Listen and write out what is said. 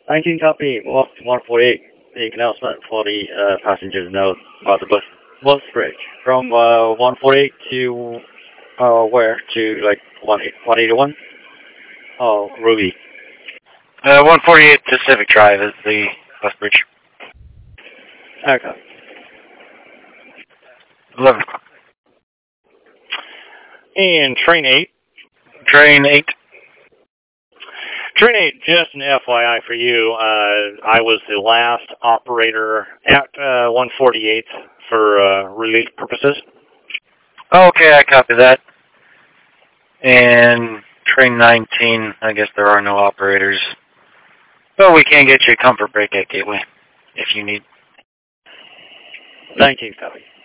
19 copy, 148. The announcement for the passengers know about the bus bridge. From 148 to where? To like 181? Oh, Ruby. 148 Pacific Drive is the bus bridge. Okay. 11 o'clock. And train 8. Train 8. Train 8, just an FYI for you, I was the last operator at 148 for relief purposes. Okay, I copy that. And train 19, I guess there are no operators. But we can get you a comfort break at Gateway if you need. 19 copy.